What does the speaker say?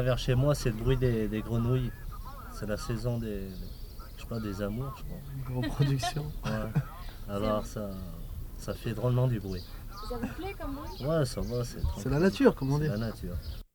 vers chez moi, c'est le bruit des grenouilles. C'est la saison des amours, je crois. Grande production. Ouais. Alors ça fait drôlement du bruit. Ça vous plaît comme bruit? Ouais, ça va, c'est C'est tranquille. la nature, comme on C'est dit. la nature.